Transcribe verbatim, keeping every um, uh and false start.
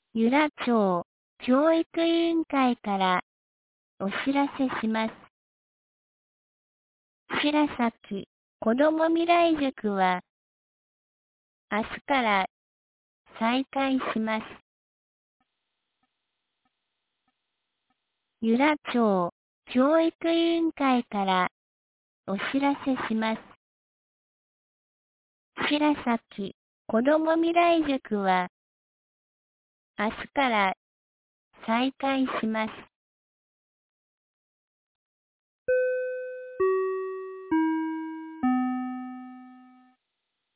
由良町教育委員会からお知らせします。白崎子ども未来塾は明日から再開します。由良町教育委員会からお知らせします。白崎子ども未来塾は明日から再開します。